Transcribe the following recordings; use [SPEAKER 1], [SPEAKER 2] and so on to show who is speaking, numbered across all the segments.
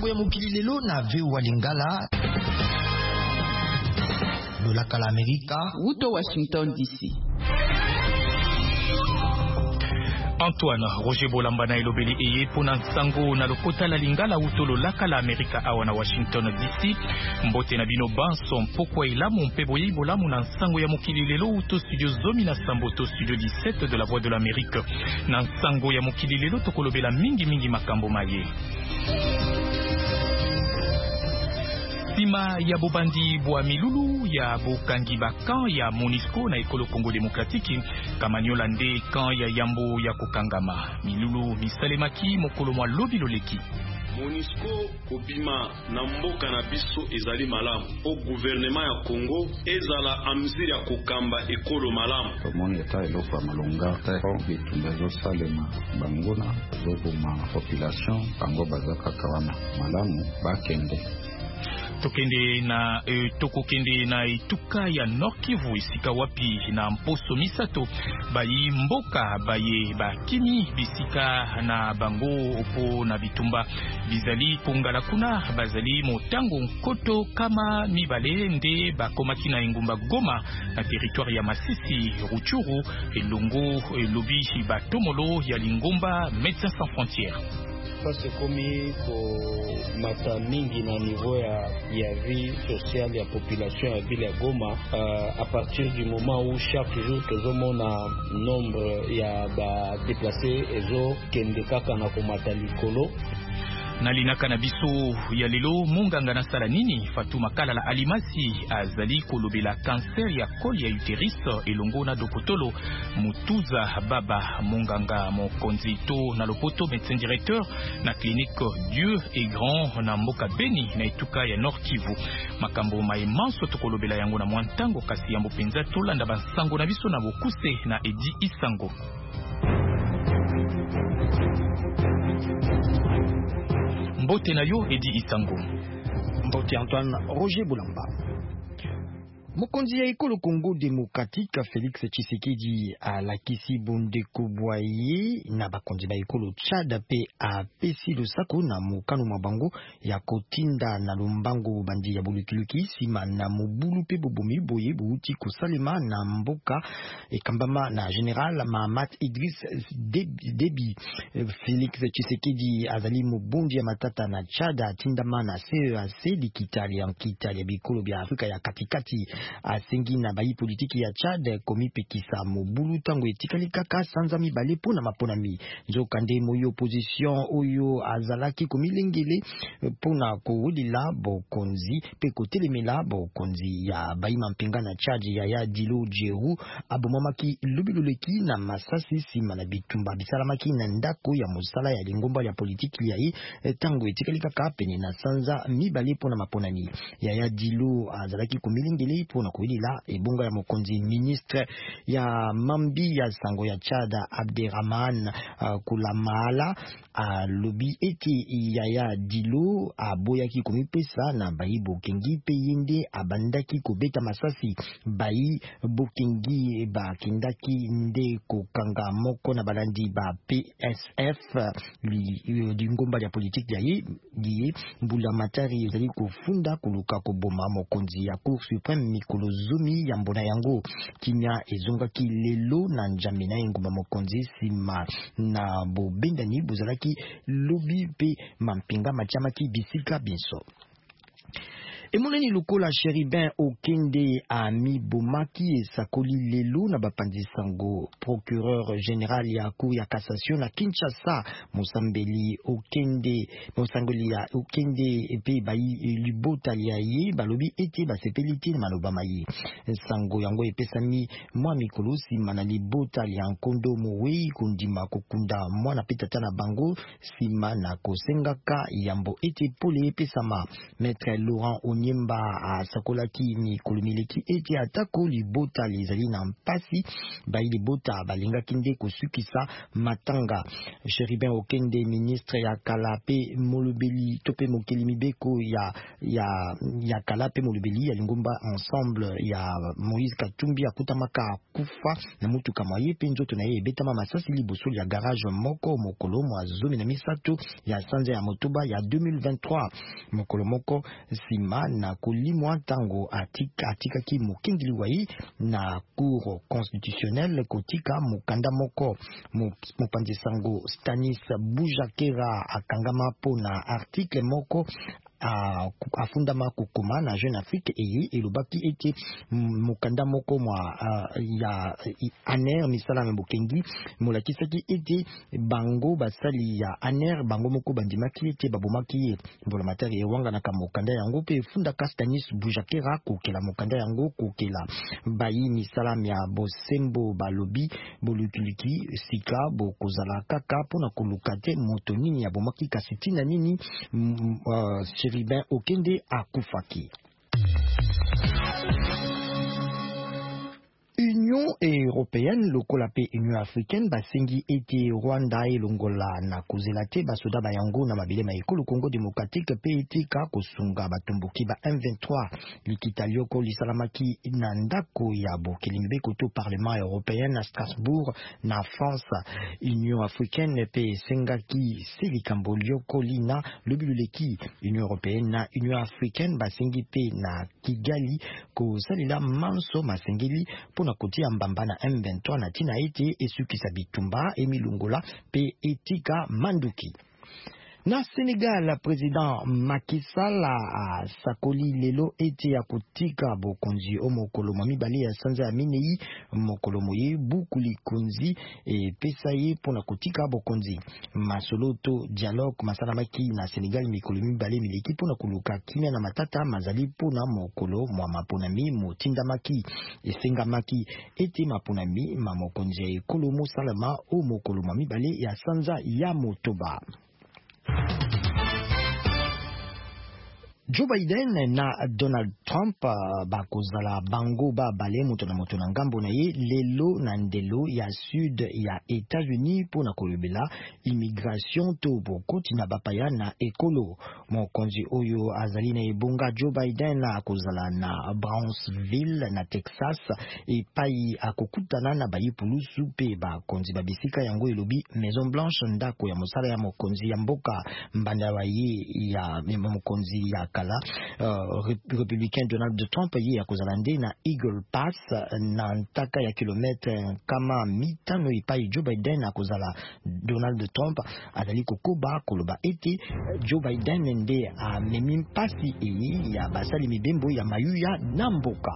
[SPEAKER 1] ya mokili lelo na VOA Lingala. Lolaka la Amerika.
[SPEAKER 2] Wuto Washington DC.
[SPEAKER 3] Antoine Roger Bolamba na elobeli eye pona nsango na lokota la Lingala utolo laka la Amerika awa na Washington DC. Mbote na bino banso mpokwa ilamu mpe boye bolamu na nsango ya mokili lelo uto studio zomi na samboto studio 17 de la Voix de l'Amérique. Na nsango ya mokili lelo tokolobela mingi makambo maye. Sima ya bobandi bwa milulu ya bokangi bakan ya Monisco na ekolo Congo Demokratiki kamanyola nde kan ya yambo ya kokangama milulu misalemaki mokolo mwa lobi loleki.
[SPEAKER 4] Monisco kobima na mboka na biso ezali malamu o gouvernement ya Congo ezala amziri ya kokamba ekolo malamu
[SPEAKER 5] tomoni eta eloko ya malonga tero bitumba ezosalema banguna ezoboma population bango baza kaka wana malamu bakende.
[SPEAKER 3] Tokokende na ituka ya Nord Kivu isika wapi na mposo misato bayi mboka baye bakimi bisika na bango opo na bitumba bizali kongala kuna bazali motango nkoto kama mibale nde bakomaki na engumba Goma na territoire ya Masisi Ruchuru elongo elobi batomolo ya Lingomba Médecins Sans Frontières.
[SPEAKER 6] C'est comme ko mata mingi na niveau ya vie sociale ya population ya ville ya Goma à partir du moment où chaque jour tozomona nombre ya ba déplacés ezo kende kaka na komata likolo.
[SPEAKER 3] Nalinaka na biso ya lelo munganga na sala nini Fatuma Kala la Alimasi azali kolobela cancer ya col ya uterus elongo na dokotolo Mutuza Baba munganga mokonzi to na lopoto médecin directeur na clinique Dieu est grand na mboka Beni na etuka ya Nord Kivu. Makambo maimanso tokolobela yango na mwantango kasi yambo penza tolanda bansango na biso na bokuse na Edi Isango. Mbote na yo Edi Isango.
[SPEAKER 1] Mbote Antoine Roger Bolamba. Mokonzi ya ekolo Congo Demokratika Félix Tshisekedi alakisi bondeko bwaye na bakonzi ba ekolo Tchad pe a pesi losako na mokano mabango ya kotinda na lombango bandi ya bolukiluki sima na mobulu pe bobomi boye buuti kosalema na mboka ekambama na General Mahamat Idriss Déby. Félix Tshisekedi azali mobondi ya matata na Tchad atindama na CEAC likitali ya nkitali ya bikolo bya Afrika ya katikati asengi na bayi politiki ya Tchad komi pekisa mobulu tango etikali kaka sanza mibale pona maponami nzokande moyo opposition oyo azalaki komilengele pona kowulila bokonzi pe kotelemela bokonzi ya bayi mampinga na Tchad ya Dilo Djeru abomamaki lubiluleki na masasi sima na bitumba bisalamaki na ndako ya mosala ya lingomba ya politiki yayi tango etikali kaka pene na sanza mibale pona maponami ya Dilo azalaki komilengele pona kuilila ebonga ya mokonzi ministre ya mambi ya sango ya Tchad Abderrahman Kulamala lobi eti Yaya Dilo aboyaki komipesa na bayi bokengi pe yende abandaki kobeta masasi bayi bokengi bakendaki nde kokanga moko na balandi ba PSF lingomba ya politiki yaye liye mbula matari ezali kufunda kuluka koboma mokonzi ya Cour suprême mikolo zomi ya mbona yango kimia ezongaki lelo na njambe na engumba mokonzi sima na bobendani bozalaki lobi pe mampinga machamaki bisika binso. Emoneni lukola Cherubin Okende ami bomaki esakoli lelo na bapanzi sango procureur général ya cour ya cassation na Kinshasa Musambeli Okende Musangoli ya Okende epe bayi libota liaye balobi ete basepeliti na maloba mayi sango yango epesami mwa mikolo sima na libota ya nkondo mowe kundima kokunda mwana petata na bango sima na kosengaka yambo ete pole epesama maître Laurent Monyemba Sakolaki ni Kolomileki eti atako libota lezali na mpasi ba libota balinga kinde kosukisa matanga. Cherubin Okende ministre ya Kalape Molobeli tope mokeli mibeko ya Kalape Molobeli ya lingomba ensemble ya Moïse Katumbi akutamaka kufa na mutu kama ye penjo to na ye betama masasi liboso ya garage moko mokolo mwa zomi na misato ya sanza ya motoba ya 2023 mokolo moko sima na kolimwa tango atika ki mokengili wai na cour constitutionnelle kotika mukanda moko mopanzi sango Stanis Bujakera akangama pona article moko afundama kukuma na Jeune Afrique elobaki ete mukanda moko mwa ya aner misala mbokengi molakisaki ete bango basali ya aner bango moko bandimaki ete babomaki volomatari ewanga na kamokanda yango pe funda Stanis Bujakera kokela mokanda yango kokela bayi misala ya bosembo balobi bolukiliki sika bokozala kaka pona kolukate moto nini ya bomaki kasitina nini Cherubin Okende akufaki. Union européenne lokola pe Union africaine basengi ete Rwanda elongola na kozela te basoda bayango na mabele ma ekolo Congo démocratique pe etika kosunga batomboki ba M23 likita lioko lisalamaki na ndako ya bokeli mibeko to parlement européen na Strasbourg na France. Union africaine pe sengaki selikambo lioko lina lobiluleki Union européenne na Union africaine basengi pe na Kigali kosalela manso masengeli pona kotia mbamba na M23 na tina ete esukisa bitumba emilungola pe etika manduki. Na Sénégal, président Macky Sall a sakoli lelo ete ya kutika bokonzi omokolo mibale ya sanza ya minei mokolo moye bukuli konzi e pesa ye pona kutika bokonzi masoloto dialogue masalamaki na Sénégal mikolo mibale mileki pona kuluka kimia na matata mazali pona mokolo mwa maponami motindamaki esengamaki ete maponami mamokonzi ya ekolo mosalama omokolo mibale ya sanza ya motoba. Joe Biden na Donald Trump bakozala bango ba bale moto na ngambo na ye lelo na ndelo ya sud ya États-Unis pona kolobela immigration to bokoti na bapaya na ekolo. Mokonzi oyo azali na ebonga Joe Biden akozala na Brownsville na Texas epai akokutana na bayipulusu pe bakonzi babisika yango elobi Maison Blanche ndako ya mosala ya mokonzi ya mboka mbanda wa ye ya mokonzi ya républicain Donald Trump ye akozalande na Eagle Pass na ntaka ya kilometre kama mitano ipai Joe Biden akozala Donald Trump azali kokoba koloba ete Joe Biden nde amemi mpasi ya basali mibembo ya mayuya na mboka.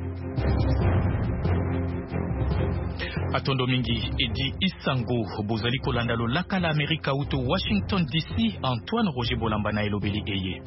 [SPEAKER 3] Atondo mingi Edi Isango bozali kolanda lolaka la Amerika uto Washington DC. Antoine Roger Bolamba na elobeli eye.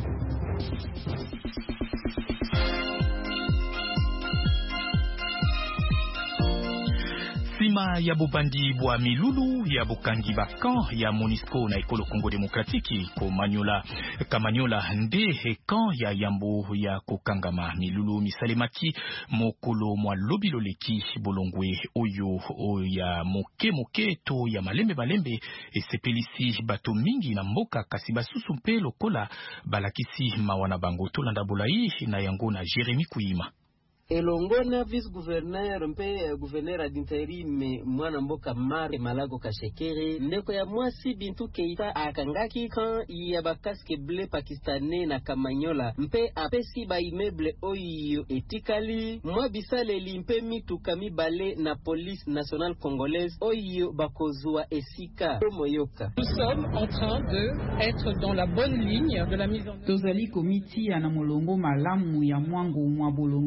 [SPEAKER 3] Sima ya bobandi bwa milulu ya bokangi bakan ya Monisco na ekolo Congo Demokratiki ko Kamanyola nde kan ya yambo ya kokangama milulu misalemaki mokolo mwa lobiloleki bolongwe oyo ya moke to ya malembe esepelisi bato mingi na mboka kasi basusu mpe lokola balakisi mawana bango tolanda bolai na yango na Jeremy Kuyima.
[SPEAKER 7] Elongona vice-gouverneur mpe gouverneur ad interim mwana mboka Mare Malago Kashekere ndeko ya mwasi Bintu Keita akangaki kan ya bakaske ble pakistanais na Kamanyola mpe apesi ba immeuble oyo etikali mwa bisaleli mpe mituka mibale na police nationale congolaise oyo bakozwa esika moyoka.
[SPEAKER 2] Nous sommes en train de être dans la bonne ligne de la mise en œuvre. Tozali komiti ya na molongo malamu ya mwango mwa bolongwi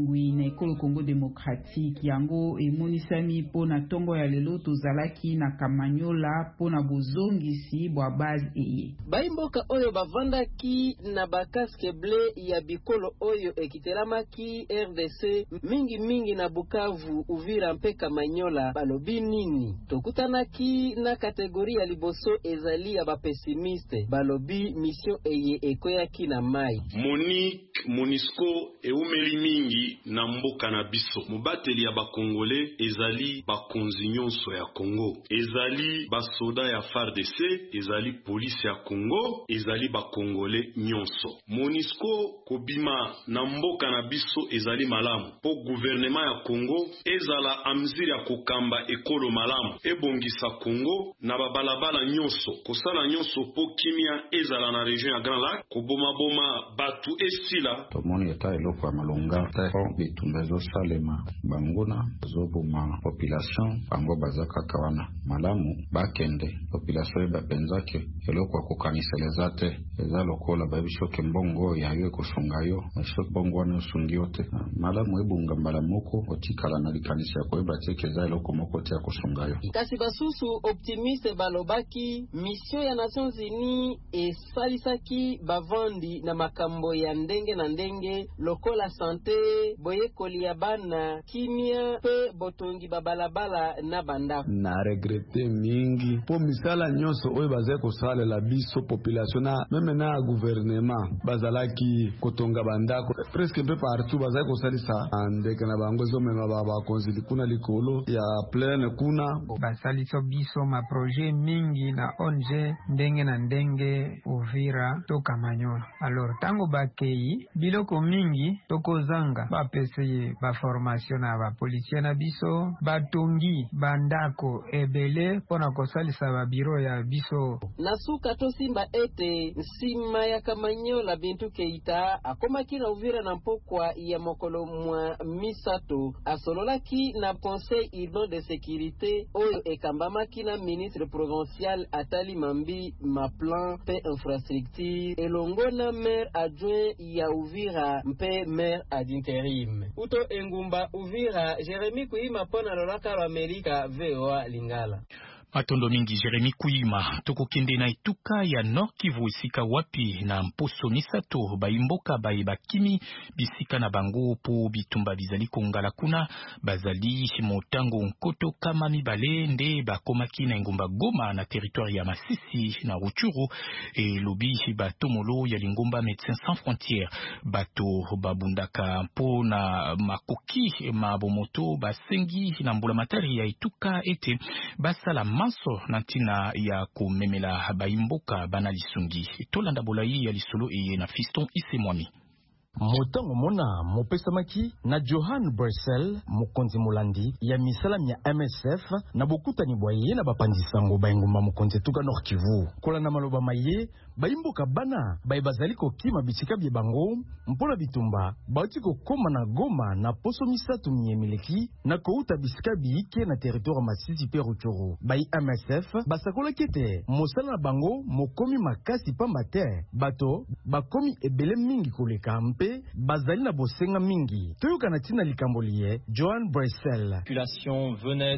[SPEAKER 8] ekolo Congo démocratique yango emonisami pona tongo ya lelo tozalaki na Kamanyola pona bozongisi bwa base eye
[SPEAKER 7] baimboka oyo bavandaki na bakaske ble ya bikolo oyo ekitelamaki RDC mingi na Bukavu, Uvira mpe Kamanyola balobi nini. Tokutanaki na kategori ya liboso ezali ya bapesimiste balobi mission eye ekoyaki na mai.
[SPEAKER 4] Monique Monisco eumeli mingi na mboka na biso. Mubateli ya bakongole ezali bakonzi nyonso ya Congo, ezali basoda ya FARDC, ezali polisi ya Congo, ezali bakongole nyonso. Monisco kobima na mboka na biso ezali malamu po gouvernement ya Congo ezala amziri ya kokamba ekolo malamu ebongisa Congo na babalabala nyonso kosala nyonso po kimia ezala na region ya Grand Lac koboma batu esila
[SPEAKER 5] tomoni eta eloko ya malonga te bitumba ezosalema banguna zoboma population bango bazaka kawana malamu bakende population ebapenzake eloko ya kokaniseleza te eza lokola babishoke mbongo yayo ekosunga yo shoke bongo wana osungi yo te malamu ebunga mbala moko otikala na likanisi ya koyeba teke eza eloko moko te ya kosunga yo.
[SPEAKER 7] Kasi basusu optimiste balobaki mission ya Nations Unies esalisaki bavandi na makambo ya ndenge na ndenge lokola sante boyekoli ya bana kimia pe botongi babalabala na banda
[SPEAKER 9] na regrete mingi po misala nyonso oyo baza kosalela biso population na meme na gouvernement bazalaki kotonga bandako presque mpe partout baza kosalisa ndeke na bango ezomema bakonzi kuna likolo ya plaine kuna
[SPEAKER 10] basaliso biso ma projet mingi na ONG ndenge na ndenge Uvira to Kamanyola. Alors tango bakei biloko mingi tokozanga bapese ba formation na ba policier na biso batongi bandako ebele pona kosalisa ba biro ya biso.
[SPEAKER 7] Nasuka to simba ete nsima ya Kamanyola Bintu Keita akomaki na Uvira na mpokwa ya mokolo mwa misato asololaki na conseil urbain de sécurité oyo ekambamaki na ministre provincial Atali Mambi ma plan pe infrastructure elongo na maire adjoint ya Uvira mpe maire ad interim. Uto Engumba Uvira Jeremy Kuima pona lolaka wa Amerika VOA Lingala.
[SPEAKER 3] Matondo mingi Jeremy Kuima tokokende na ituka ya Nord Kivu esika wapi na mposo misato baimboka baeba kimi bisika na bango po bitumba bizali kongala kuna bazali motango nkoto kama mibale nde bakomaki na ngomba Goma na territoire ya Masisi na Ruchuru e lobi batomolo ya lingomba Médecins Sans Frontières bato babundaka po na makoki mabomoto basengi na mbula matari ya ituka ete basala manso nantina ya kumemela baimboka bana lisungi tolanda bolai ya lisolo eye na Fiston Isemwami.
[SPEAKER 11] Motango mona mopesamaki na Johan Brussel mokonzi molandi ya misalam ya MSF na bokutani bwaye na bapandisango baingumba mokonzi tuka Nord Kivu kola na maloba maye baimboka bana bazali kokima bitika bie bango mpona bitumba bauti kokoma na Goma na poso misatu miyemeleki na kouta bisika biike na territoire Masisi pe Ruchuru bai MSF basakola kete mosala na bango mokomi makasi pamba te bato bakomi ebele mingi koleka bazali na bosenga mingi toyoka na tina likambolie Johan Brussel.
[SPEAKER 12] La population venait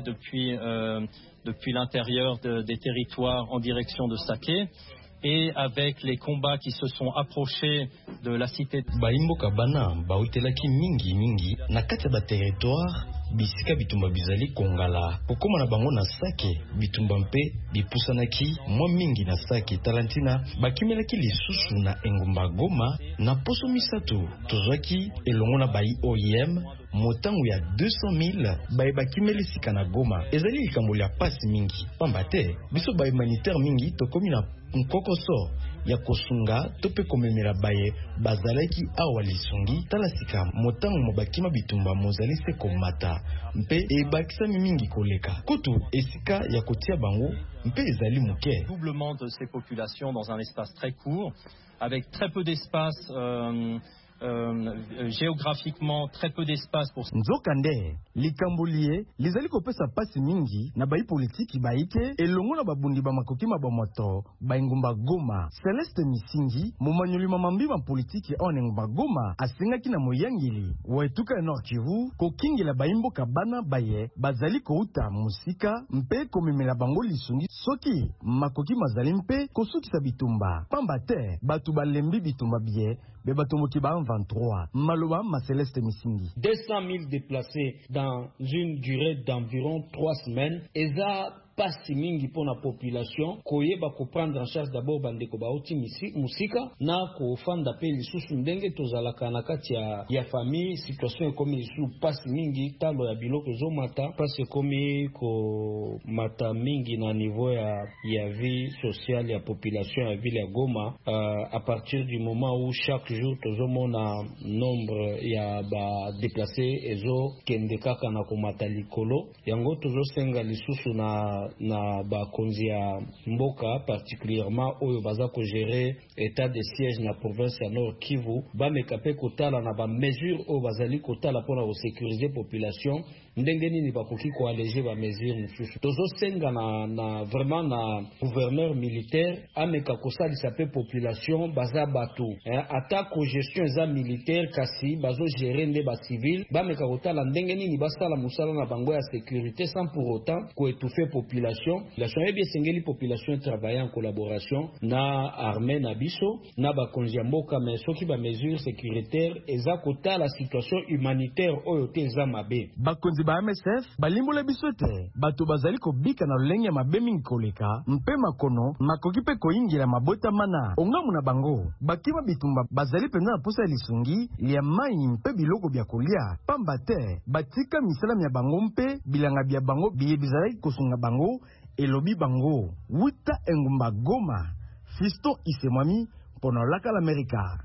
[SPEAKER 12] depuis l'intérieur des territoires en direction de Saké et avec les combats qui se sont approchés de la cité
[SPEAKER 11] baimboka bana bautelaki mingi na kati ba territoire bisika bitumba bizali kongala pokoma na bango na Sake bitumba mpe bipusanaki mwa mingi na Sake talantina bakimelaki lisusu na engumba Goma na poso misato tozwaki elongo na bai OIM motango ya 200,000 bakimelisika na Goma ezali likambo ya pasi mingi pamba te biso ba humanitaire mingi tokomi na nkokoso ya kosunga tope komemela baye bazalaki awa lisungi talasika motango mobakima bitumba mozali se komata mpe ebakisa mingi koleka kutu esika ya kotia bango mpe ezali muke.
[SPEAKER 12] Doublement de ces populations dans un espace très court avec très peu d'espace géographiquement très peu d'espace pour
[SPEAKER 13] nzokande likambulie lizali kopesa pasi mingi na bai politiki baike elongo na babundi ba makoki mabamoto baingumba Goma. Celeste Misingi mumanyuli mamambi ma politiki onengumba Goma asengaki na moyangeli wetuka Nord Kivu kokingela baimbo kabana baye bazali kouta musika mpe komemela bango lisungi soki makoki mazali mpe kosukisa bitumba pamba te batu balembi bitumba bie be batomoki ba 23 maloba ma Celeste Misingi
[SPEAKER 6] 200 000 déplacés dans une durée d'environ 3 semaines et ça pasi mingi pour la population koyeba ko prendre en charge d'abord bandeko baoti musika na ko fanda pe lisusu ndenge tozalaka na kati ya famille situation comme lisusu pasi mingi talo ya biloko zomata pasi comme ko mata mingi na niveau ya vie sociale ya population ya ville ya Goma à partir du moment où chaque jour tozomona nombre ya ba déplacés ezo kendekaka na ko mata likolo yango tozosenga lisusu na bakonzi ya mboka particulièrement oyo baza ko gérer état de siège na province ya Nord Kivu bameka pe kotala na ba mesure oyo bazali kotala mpona kosécuriser population ndenge nini bakoki ko alléger ba mesure mosusu tozosenga na vraiment na gouverneur militaire ameka kosalisa pe population baza bato ata ko gestion za militaire kasi bazo gérer nde ba civil bameka kotala ndenge nini basala musala na bango ya sécurité sans pour autant ko étouffer population bien sengeli population travailler en collaboration na armée na biso na bakonzi ya mboka mais soki ba mesure sécuritaire eza kota la situation humanitaire oyo te eza mabe
[SPEAKER 13] bakonzi ba MSF balimbola biso te bato bazali kobika na lolenge ya mabe mingi koleka mpe makono makoki pe koyingira mabota mana ongamu na bango bakima bitumba bazali penza na posa ya lisungi lia mai mpe biloko bya kolia pamba te batika misala ya bango mpe bilanga bya bango biye bizalaki kosunga bango elobi bango wuta engumba Goma Fisto Isemwami pona laka l'Amerika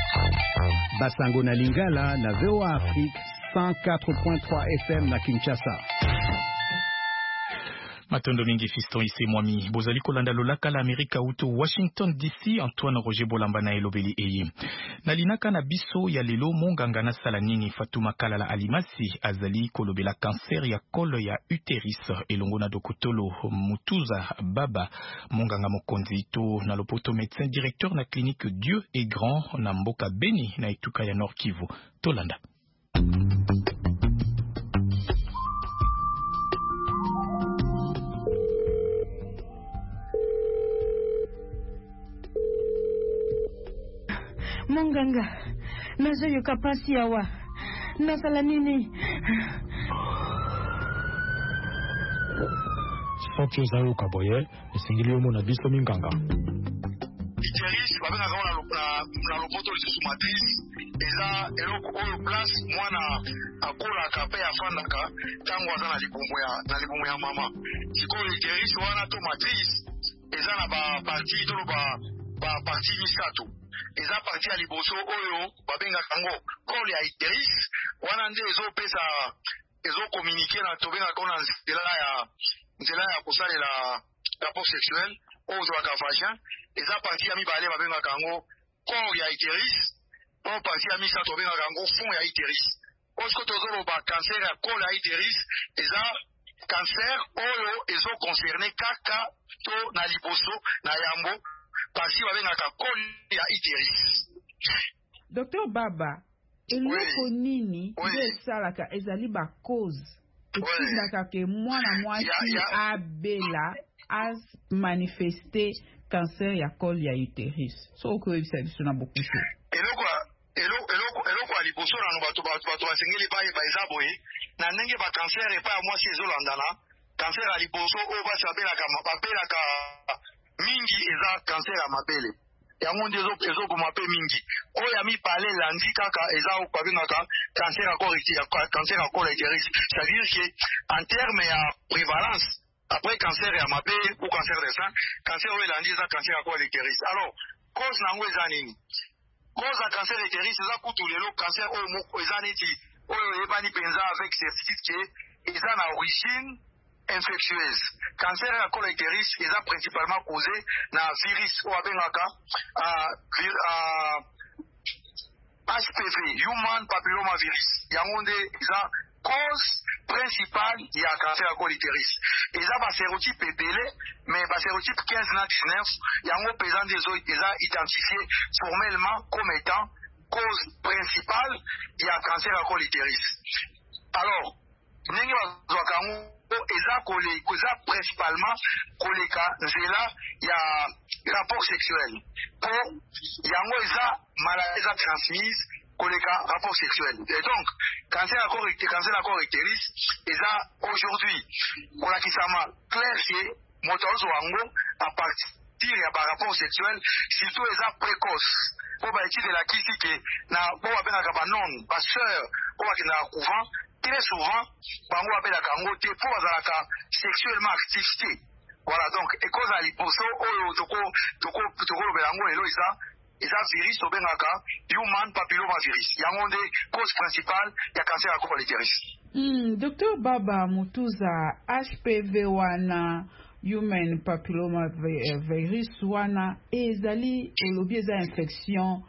[SPEAKER 14] Basango na Lingala na VOA Afrique 104.3 FM na Kinshasa.
[SPEAKER 3] Matondo mingi Fiston Isemwami bozali kolanda lolaka la Amerika uto Washington DC. Antoine Roger Bolamba na elobeli eye nalinaka na biso ya lelo monganga na sala nini Fatuma Kalala Alimasi azali kolobela cancer ya col ya uterus elongo na dokotolo Mutuza Baba monganga mokonzi to na lopoto médecin directeur na clinique Dieu est grand na mboka Beni na etuka ya Nord Kivu tolanda.
[SPEAKER 15] Monganga, nazo yoka pasi yawa. Nasala nini?
[SPEAKER 16] Sokyo zayo kaboye, esingili yomo na biso minganga.
[SPEAKER 17] Iteris, babenga na lopoto lisusu matrice, eza eloko oyo place mwana akola kape afandaka tango aza na libumu ya mama. Sikoyo iteris wana to matrice, eza na ba parti to ba parti misato. Eza parti ya liboso oyo babenga kango col ya uterus wana nde ezo communiquer na tobenga kona nzela ya kosalela rapport sexuel oyo tobaka vagin. Eza parti ya mibale babenga kango corps ya uterus oyo parti ya misato babenga kango fond ya uterus. Osko tozoloba cancer ya col ya uterus eza cancer oyo ezo concerne kaka to na liboso na yambo parti babengaka col ya uterus.
[SPEAKER 8] Docteur Baba, eloko nini esalaka ezali ba cause etindaka ke mwana mwasi abela as manifester cancer ya col ya uterus. So okoyebisa biso na bokutu
[SPEAKER 17] eloko ya liboso nano bato basengeli bayeba eza boye na ndenge ba cancer epa ya mwasi ezolandana. Cancer ya liboso oyo basi babelaka mingi eza cancer ya mabele yango nde ezoboma mpe mingi. Oyo ya mibale elandi kaka eza oyo babengaka cancer ya col ya uterus. C'est-à-dire que en terme ya prévalence après cancer ya mabele ou cancer de sein, cancer oyo elandi eza cancer ya col ya uterus. Alors cause nango eza nini? Cause ya cancer ya uterus eza kutu lelo cancer oyo moko eza neti oyo eyebani penza avec certitude ke eza na origine infectieuse. Cancer ya col ya uterus eza principalement causé na virus oyo abengaka HPV, Human Papilloma Virus, yango nde eza cause principale ya cancer ya col utérus. Eza ba sérotype ebele, mais ba sérotype 15 na 19 yango pesant des autres eza identifié formellement comme étant cause principale ya cancer ya col utérus. Alors, ndenge bazwaka yango eza principalement koleka nzela ya rapport sexuel. Po yango eza maladie eza transmise koleka rapport sexuel. Et donc, cancer à corps utérus eza aujourd'hui kolakisama clair que motozo wango à partir ya ba rapport sexuel surtout eza précoce. Po ba étude la kisi que na po abengaka ba non ba sœur po bakina couvent très souvent bango abelaka yango te po bazalaka sexuellement activité. Voilà, donc cause ya liposo oyo tokolobela yango lelo eza virus tobengaka human papilloma virus yango nde cause principale ya cancer ya col utérus.
[SPEAKER 8] Dr Baba Mutuza, HPV wana human papilloma virus wana ezali olobi eza infection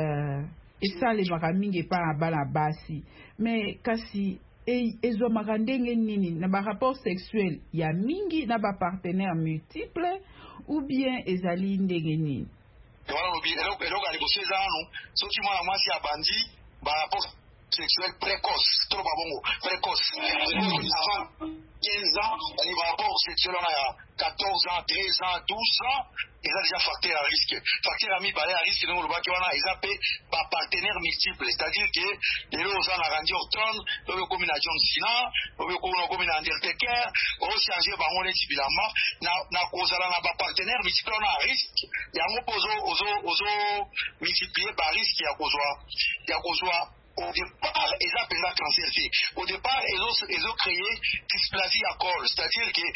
[SPEAKER 8] esalemaka mingi epai na bana basi, mais kasi ezwamaka ndenge nini na ba rapport sexuel ya mingi na ba partenaire multiple ou bien ezali ndenge nini?
[SPEAKER 17] Voilà, eloko ya liboso eza nanu soki mwana mwasi abandi ba rapport sexuel précoce, trop babongo précoce avant 15 ans, il va rapport sexuel on a 14 ans, 13 ans, 12 ans, ils ont déjà facteur à risque. Facteur à mi-balai à risque, donc le bac ils appellent par partenaires multiples, c'est-à-dire que les lots ont Randy Orton, le comme une John Cena, le comme une Undertaker, on change par les tibilama, na cause là na partenaire multiple on a risque, il y a un ozo multiplié par risque, il y a cause au départ, ils appellent ça cancer. Au départ, ils ont créé dysplasie à col, c'est-à-dire que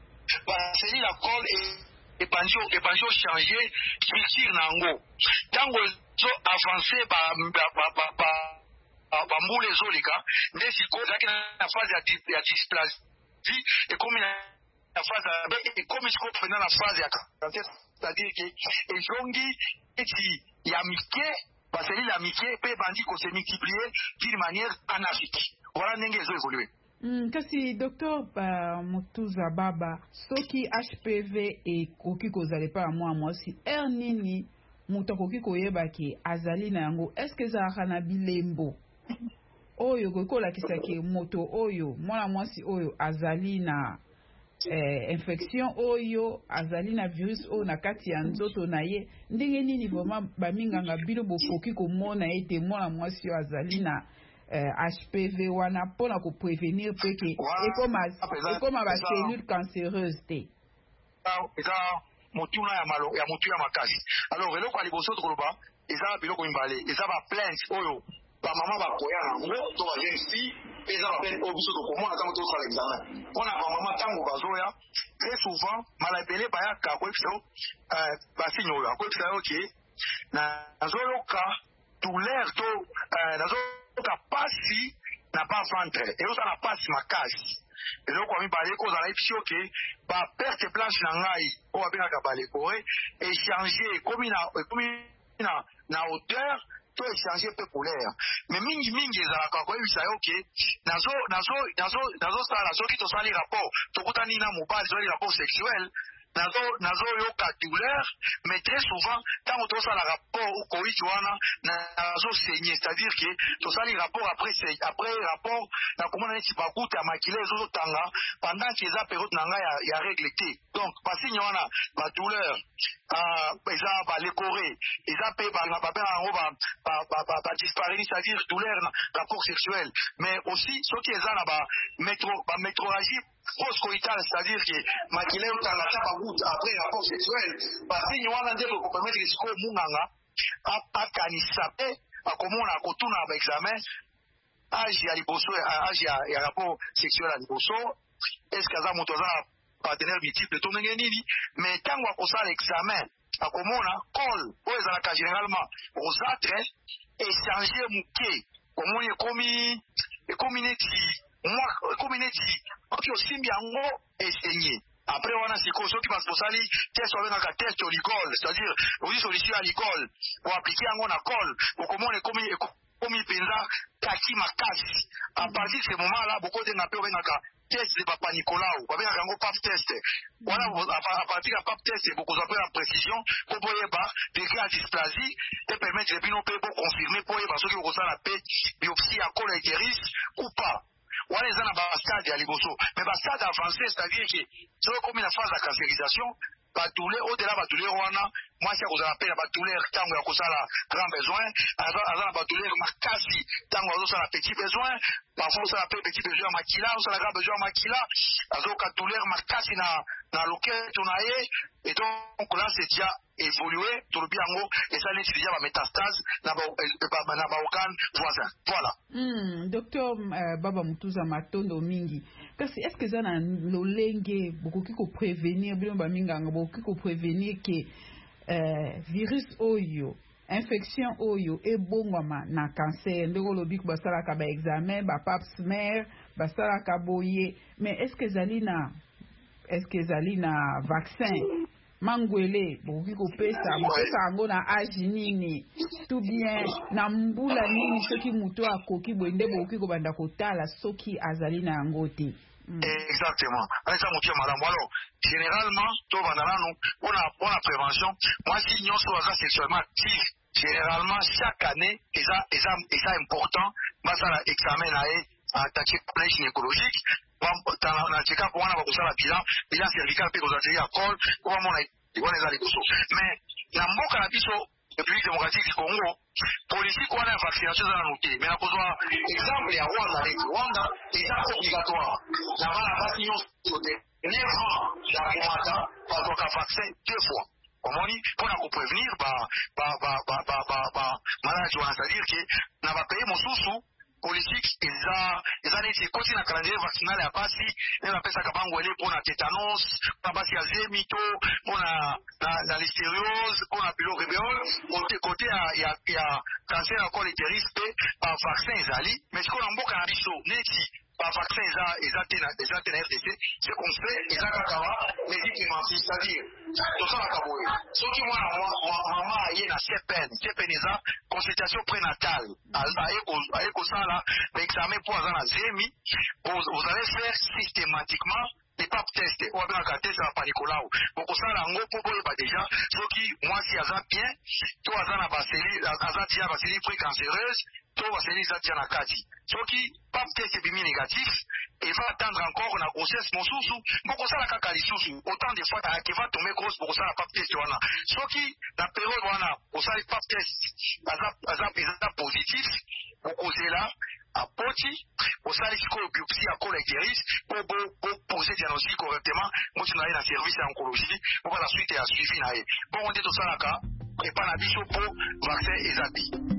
[SPEAKER 17] la cellule à col est banjo changé structure nango. Tant qu'ils ont avancé par les zolika, mais si la phase de dysplasie et comme la phase et comme ils sont prenant la phase de cancer, c'est-à-dire que ils ont dit il y a miqué parce que l'amitié peut bandi qu'on se multiplier d'une manière anarchique. Voilà n'engé zo évoluer.
[SPEAKER 8] Kasi Dr Mutuza Baba, soki HPV et koki kozale pa moi si nini muta koki koyeba ki azali na yango, est-ce que za kana bilembo oyo kokola kisaki moto oyo mwana mwasi oyo azali na infection oyo azali na virus oyo na kati ya nzoto na ye, ndenge nini vraiment baminganga bino bokoki komona ete mwana mwasi oyo azali na HPV wana mpona koprevenir peke ekoma bacellule cancéreuse te?
[SPEAKER 17] Eza motuna ya motu ya makasi. Alors eloko ya liboso tokoloba eza biloko mibale, eza ba plainte oyo bamama bakoya yango to ba jeune fille eza ba plainte oyo biso tokomona ntango tosala examen mpona bamama ntango bazoya très souvent mala ebele bayaka akoyebisa yo basigne oyo akoyebisa yo ke nazoloka douleur to nazoloka pasi na ba ventre ezosala pasi makasi. eloko ya mibale ekozala yebisi yo ke baperte blanche na ngai oyo babengaka balekore échange ekomi na hauteur to échanger peu couleur, mais mingi ezalaka koyebisa yo ke nazosala soki tosali rapport tokutani na mobali tosali rapport sexuel nazoyoka douleur, mais très souvent ntango tosala rapport okoiti wana nazosaigner, c'est-à-dire que tosali rapport après rapport nakomona neti bakuta ya makila ezotanga pendant que eza période na ngai ya règle te. Donc basigne wana badouleur eza balekore eza mpe babenga yango badispareni, c'est-à-dire douleur na rapport sexuel, mais aussi soki eza na bamétrorragie post-coïtale, c'est-à-dire que makila ezotanga ta bakuta après rapport sexuel, basigne wana nde kopermettre sikoyo munganga akanisa mpe akomona akotuna baexamen age ya liboso age ya rapport sexuel ya liboso, est-ce que aza moto aza na partenaire multiple to ndenge nini, mais ntango akosala examen akomona col oyo ezalaka généralement rosâtre échange moke omoni ekomi neti oki osimbi yango esenye, après wana siko soki basali test wabengaka test au licol, c'est-à-dire ozi solution à licol pour appliquer yango na col okomona komi penza kaki makasi. À partir de ce moment là beaucoup de ngape wabengaka test de Papa Nicolau wabengaka yango pap test. Wana à partir de pap test beaucoup appelle la précision pour boyeba degré à dysplasie et permettre bino pe pour confirmer pour yeba soki okosala pe biopsie à col utérus ou pas. Wana eza na bastade ya liboso mais bastade avancé, c'est-à-dire que soki komi na phase de cancérisation badouleur au-delà badouleur wana mwasi akozala mpe na badouleur ntango ya kosala grand besoin, aza na badouleur makasi ntango azosala petit besoin, parfois osala mpe petit besoin ya makila, osala grand besoin ya makila, azoka douleur makasi na loketo na ye. Et donc là c'est déjà évolué tolobi yango ezali déjà ba métastase na ba organe voisin. Voilà.
[SPEAKER 8] Docteur Baba Mutuza Matondo mingi kasi est-ce que ça na lolenge bokoki ko prévenir bilo ba minganga bokoki ko prévenir que virus oyo infection oyo ebongwama na cancer ndeko lobi ko basala ka ba examen ba pap smear basala ka boye, mais est-ce que zali na vaccin mangwele bokoki kopesa yango na age nini tout bien na mbula nini soki muto akoki bwende bokoki kobanda kotala soki azali na yango te.
[SPEAKER 17] Exactement. Avec ça, mon madame. Alors, généralement, tout va dans la prévention. Moi, si nous sommes sexuellement actifs, généralement, chaque année, c'est important. Moi, ça, l'examen à attaquer pour la gynécologique. Dans le cas pour moi, on a bilan cervical, puis on a à col, pour moi, on a les dessous. Mais, la mort à la République démocratique du Congo, politique, on a une vaccination dans la noté. Mais la besoin, exemple, il y a Rwanda, c'est obligatoire. Là-bas, la vaccination, 9 ans, la Rwanda, va donc un vaccin 2 fois. Comment on dit, pour nous prévenir, c'est-à-dire que, on va payer mon sous-sous. Politique eza neti koti na calendrier vaccinal ya pasi ne bapesaka bango ele mpona tétanos mpona basi ya zemito mpona na listeriose mpona pilorébéole kote ya cancer ya col utérus mpe bavaccin ezali mais sikoyo na mboka na biso neti bavaccin eza te na RDC ce qu'on fait eza kaka les préventifs, c'est-à-dire tosalaka boye soki mama aye na CPN eza consultation prénatale aye kosala l'examen mpo aza na zemi, vous allez faire systématiquement les pap test oyo abengaka test ya Papa Nicolau bokosala yango mpo boyeba deja soki mwasi aza bien to aza na aza tia baseli précancéreuse to baseli eza tia na kati. Soki pap test ebimi négatif et va attendre encore na grossesse mosusu bokosala kaka lisusu autant de fois que va tomber grosse bokosala pap test wana. Soki na période wana osali pap test aza positif bokozela apoti osali sikoyo biopsie ya col utérus pour poser diagnostic correctement moto na ye na service ya oncologie pour la suite ya suivi na ye bongo nde tosalaka epa na biso po vaccin ezabi.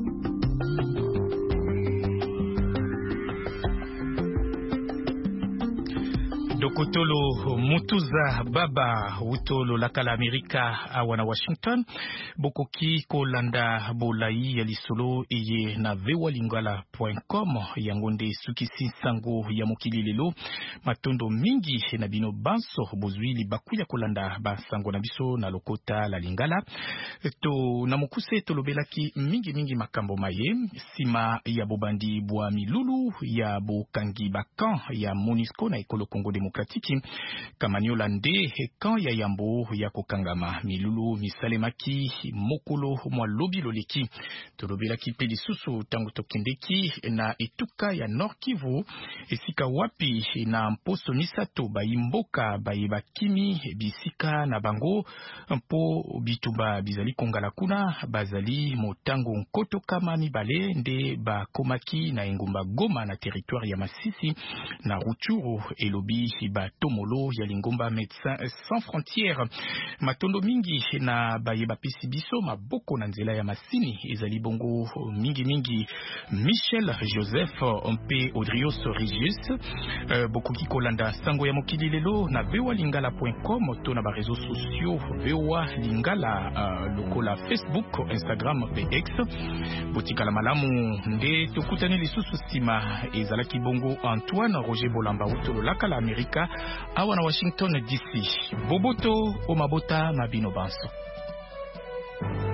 [SPEAKER 3] Dokotolo Mutuza Baba Utolo Lakala Amerika awana Washington bokoki kolanda bolai ya lisolo eye na vewalingala.com yangonde sukisi sango ya mokili lelo matondo mingi na bino banso bozwili bakuya kolanda basango na biso na lokota la lingala to na mokuse tolobelaki mingi makambo maye sima ya bobandi bwa milulu ya bokangi bakan ya MONUSCO na ekolo Congo Demokratiki Kamanyola nde kan ya yambo ya kokangama milulu misalemaki mokolo mwa lobi loleki tolobelaki pe lisusu tango tokendeki na etuka ya Nord Kivu esika wapi na mposo misato bayimboka bayeba kimi bisika na bango mpo bituba bizali kongala kuna bazali motango nkoto kama mibale nde bakomaki na engumba Goma na territoire ya Masisi na Rutshuru elobi batomolo ya lingomba Médecins Sans Frontières matondo mingi na bayeba pesi biso maboko na nzela ya masini ezali bongo mingi Michel Joseph mpe Audrios Regius bokoki kolanda sango ya mokili lelo na vewalingala.com to na ba réseaux sociaux vewa lingala lokola Facebook, Instagram pe X botikala malamu nde tokutani lisusu sima ezalaki bongo Antoine Roger Bolamba utolo Lakala Amerika Amerika awa na Washington DC. Boboto o mabota mabino banso.